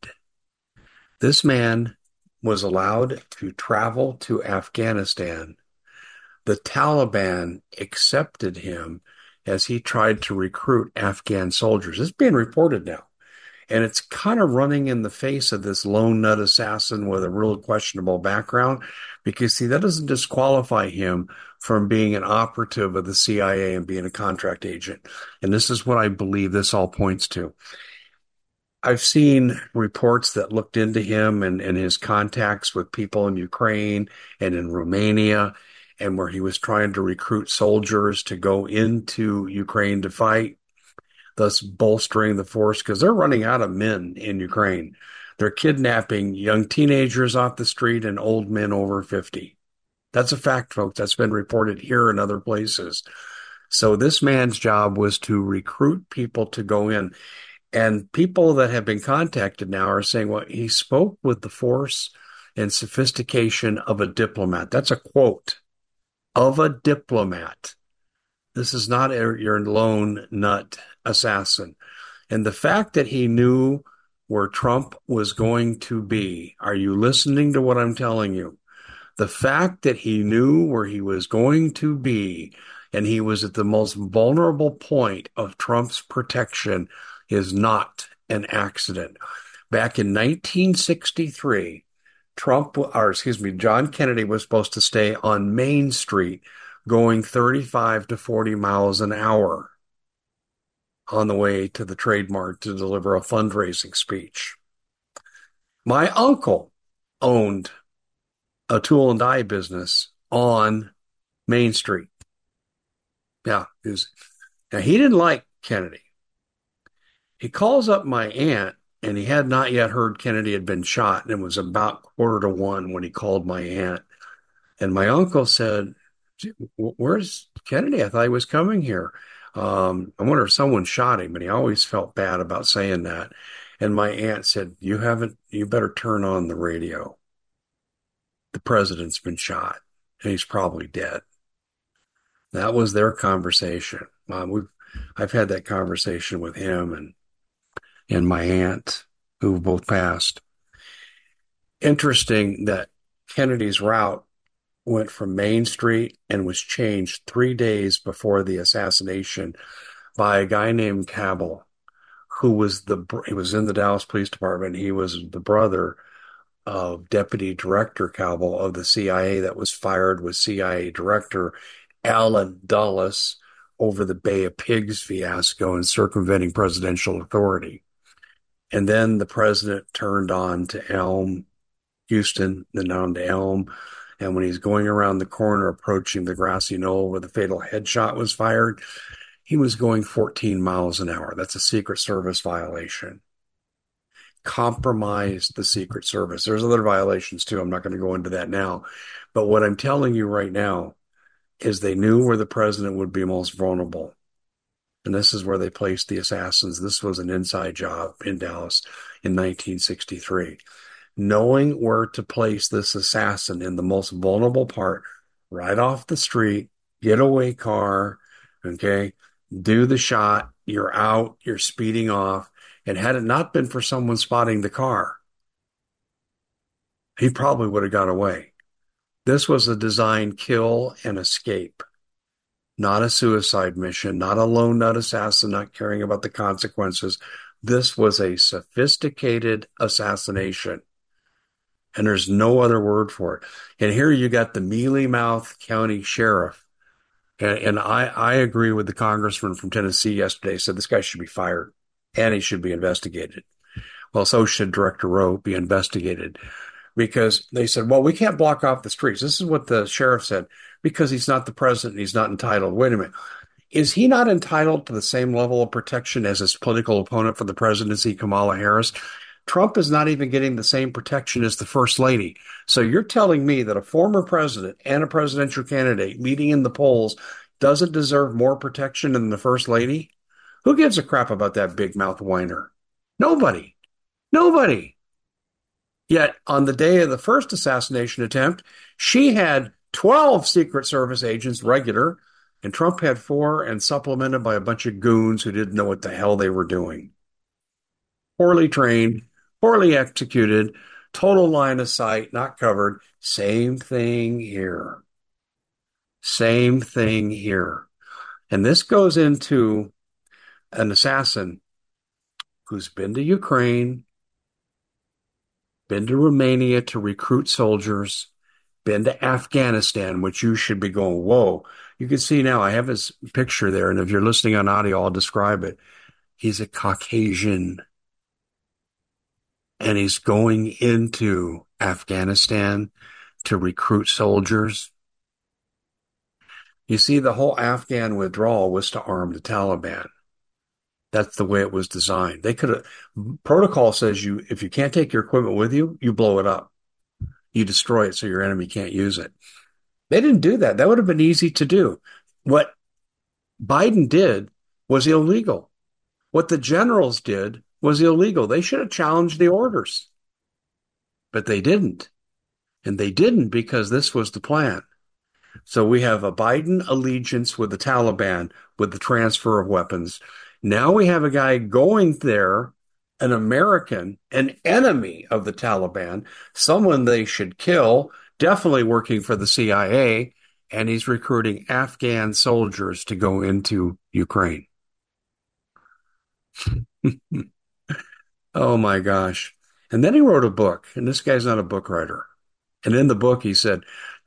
This man was allowed to travel to Afghanistan. The Taliban accepted him as he tried to recruit Afghan soldiers. It's being reported now. And it's kind of running in the face of this lone nut assassin with a real questionable background, because, see, that doesn't disqualify him from being an operative of the C I A and being a contract agent. And this is what I believe this all points to. I've seen reports that looked into him and, and his contacts with people in Ukraine and in Romania, and where he was trying to recruit soldiers to go into Ukraine to fight, thus bolstering the force, because they're running out of men in Ukraine. They're kidnapping young teenagers off the street and old men over fifty. That's a fact, folks. That's been reported here and other places. So this man's job was to recruit people to go in. And people that have been contacted now are saying, well, he spoke with the force and sophistication of a diplomat. That's a quote, of a diplomat. This is not a, your lone nut assassin. And the fact that he knew where Trump was going to be, are you listening to what I'm telling you? The fact that he knew where he was going to be, and he was at the most vulnerable point of Trump's protection, is not an accident. Back in nineteen sixty-three, Trump, or excuse me, John Kennedy was supposed to stay on Main Street going thirty-five to forty miles an hour. on the way to the Trade Mart to deliver a fundraising speech. My uncle owned a tool and die business on Main Street. Yeah, he was, now he didn't like Kennedy. He calls up my aunt, and he had not yet heard Kennedy had been shot, and it was about quarter to one when he called my aunt. And my uncle said, "Where's Kennedy? I thought he was coming here. Um, I wonder if someone shot him." And he always felt bad about saying that. And my aunt said, "You haven't, you better turn on the radio. The president's been shot, and he's probably dead." That was their conversation. Um, we've, I've had that conversation with him and and my aunt, who both passed. Interesting that Kennedy's route went from Main Street and was changed three days before the assassination by a guy named Cabell, who was the he was in the Dallas Police Department. He was the brother of Deputy Director Cabell of the C I A that was fired with C I A Director Allen Dulles over the Bay of Pigs fiasco and circumventing presidential authority. And then the president turned on to Elm, Houston, then on to Elm. And when he's going around the corner approaching the grassy knoll where the fatal headshot was fired, he was going fourteen miles an hour. That's a Secret Service violation. Compromised the Secret Service. There's other violations too. I'm not going to go into that now. But what I'm telling you right now is they knew where the president would be most vulnerable. And this is where they placed the assassins. This was an inside job in Dallas in nineteen sixty-three. Knowing where to place this assassin in the most vulnerable part, right off the street, getaway car, okay, do the shot, you're out, you're speeding off. And had it not been for someone spotting the car, he probably would have got away. This was a designed kill and escape, not a suicide mission, not a lone nut assassin, not caring about the consequences. This was a sophisticated assassination. And there's no other word for it. And here you got the mealy mouth county sheriff. And, and I, I agree with the congressman from Tennessee yesterday, said this guy should be fired and he should be investigated. Well, so should Director Rowe be investigated, because they said, well, we can't block off the streets. This is what the sheriff said, because he's not the president. He's not entitled. Wait a minute. Is he not entitled to the same level of protection as his political opponent for the presidency, Kamala Harris? Trump is not even getting the same protection as the first lady. So you're telling me that a former president and a presidential candidate meeting in the polls doesn't deserve more protection than the first lady? Who gives a crap about that big mouth whiner? Nobody. Nobody. Yet on the day of the first assassination attempt, she had twelve Secret Service agents regular, and Trump had four and supplemented by a bunch of goons who didn't know what the hell they were doing. Poorly trained, poorly executed, total line of sight, not covered. Same thing here. Same thing here. And this goes into an assassin who's been to Ukraine, been to Romania to recruit soldiers, been to Afghanistan, which you should be going, whoa. You can see now, I have his picture there, and if you're listening on audio, I'll describe it. He's a Caucasian, and he's going into Afghanistan to recruit soldiers. You see, the whole Afghan withdrawal was to arm the Taliban. That's the way it was designed. They could have, protocol says you, if you can't take your equipment with you, you blow it up. You destroy it so your enemy can't use it. They didn't do that. That would have been easy to do. What Biden did was illegal. What the generals did was illegal. They should have challenged the orders, but they didn't. And they didn't because this was the plan. So we have a Biden allegiance with the Taliban with the transfer of weapons. Now we have a guy going there, an American, an enemy of the Taliban, someone they should kill, definitely working for the C I A, and he's recruiting Afghan soldiers to go into Ukraine. Oh my gosh. And then he wrote a book, and this guy's not a book writer. And in the book, he said,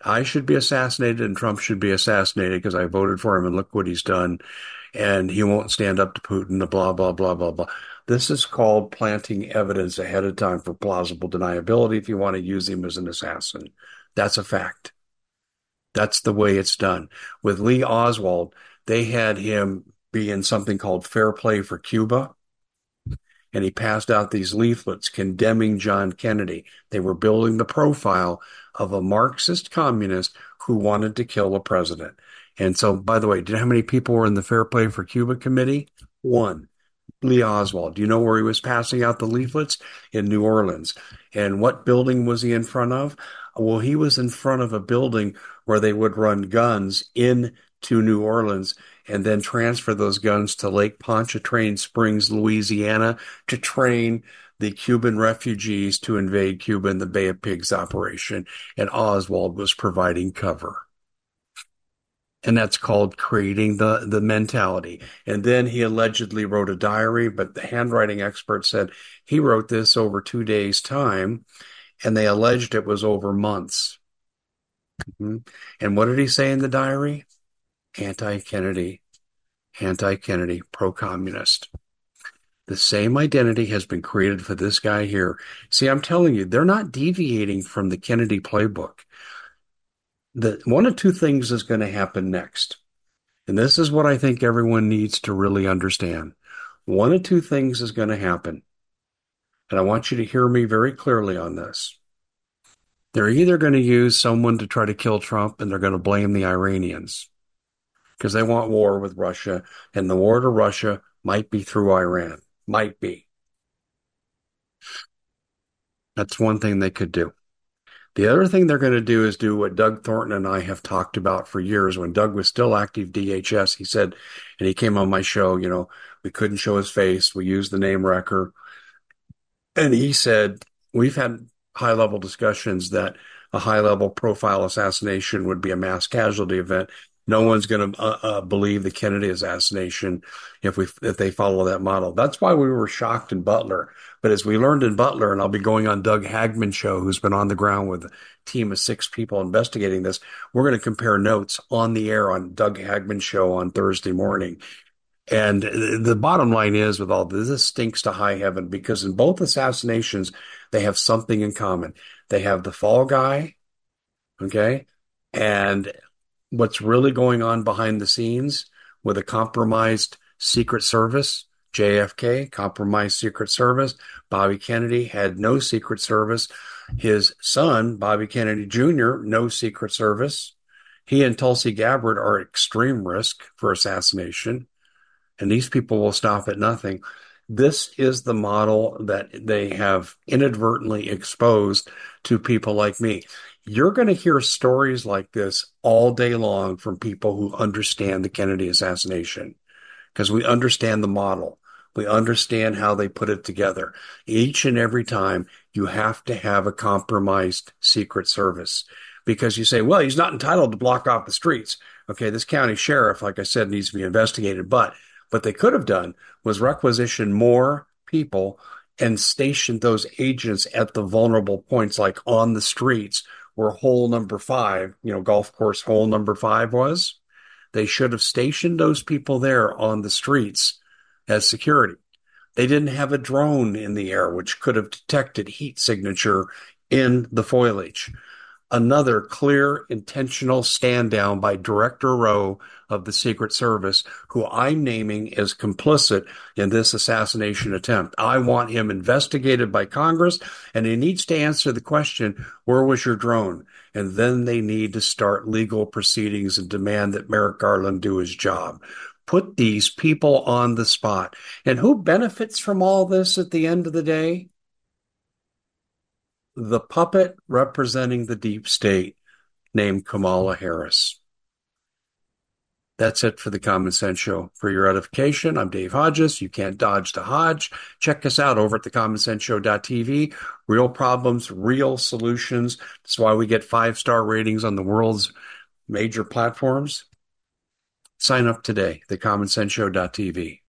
I should be assassinated and Trump should be assassinated because I voted for him and look what he's done. And he won't stand up to Putin, the blah, blah, blah, blah, blah. This is called planting evidence ahead of time for plausible deniability if you want to use him as an assassin. That's a fact. That's the way it's done. With Lee Oswald, they had him be in something called Fair Play for Cuba, and he passed out these leaflets condemning John Kennedy. They were building the profile of a Marxist communist who wanted to kill a president. And so, by the way, do you know how many people were in the Fair Play for Cuba committee? One. Lee Oswald. Do you know where he was passing out the leaflets? In New Orleans. And what building was he in front of? Well, he was in front of a building where they would run guns into New Orleans and then transfer those guns to Lake Pontchartrain Springs, Louisiana, to train the Cuban refugees to invade Cuba in the Bay of Pigs operation. And Oswald was providing cover. And that's called creating the, the mentality. And then he allegedly wrote a diary, but the handwriting expert said he wrote this over two days' time, and they alleged it was over months. Mm-hmm. And what did he say in the diary? Anti-Kennedy, anti-Kennedy, pro-communist. The same identity has been created for this guy here. See, I'm telling you, they're not deviating from the Kennedy playbook. The one of two things is going to happen next. And this is what I think everyone needs to really understand. One of two things is going to happen. And I want you to hear me very clearly on this. They're either going to use someone to try to kill Trump, and they're going to blame the Iranians because they want war with Russia, and the war to Russia might be through Iran. Might be. That's one thing they could do. The other thing they're going to do is do what Doug Thornton and I have talked about for years. When Doug was still active D H S, he said, and he came on my show, you know, we couldn't show his face. We used the name Wrecker. And he said, we've had high-level discussions that a high-level profile assassination would be a mass casualty event. No one's going to uh, uh, believe the Kennedy assassination if we if they follow that model. That's why we were shocked in Butler. But as we learned in Butler, and I'll be going on Doug Hagman's show, who's been on the ground with a team of six people investigating this, we're going to compare notes on the air on Doug Hagman's show on Thursday morning. And the bottom line is, with all this, this stinks to high heaven, because in both assassinations, they have something in common. They have the fall guy, okay, and what's really going on behind the scenes with a compromised Secret Service. J F K, compromised Secret Service. Bobby Kennedy had no Secret Service. His son, Bobby Kennedy Junior, no Secret Service. He and Tulsi Gabbard are at extreme risk for assassination, and these people will stop at nothing. This is the model that they have inadvertently exposed to people like me. You're going to hear stories like this all day long from people who understand the Kennedy assassination, because we understand the model. We understand how they put it together. Each and every time you have to have a compromised Secret Service, because you say, well, he's not entitled to block off the streets. Okay, this county sheriff, like I said, needs to be investigated. But what they could have done was requisition more people and station those agents at the vulnerable points, like on the streets where hole number five, you know, golf course hole number five was. They should have stationed those people there on the streets as security. They didn't have a drone in the air, which could have detected heat signature in the foliage. Another clear, intentional stand down by Director Rowe of the Secret Service, who I'm naming as complicit in this assassination attempt. I want him investigated by Congress, and he needs to answer the question, where was your drone? And then they need to start legal proceedings and demand that Merrick Garland do his job. Put these people on the spot. And who benefits from all this at the end of the day? The puppet representing the deep state named Kamala Harris. That's it for the Common Sense Show. For your edification, I'm Dave Hodges. You can't dodge the Hodge. Check us out over at the common sense show dot t v. Real problems, real solutions. That's why we get five-star ratings on the world's major platforms. Sign up today, the common sense show dot t v.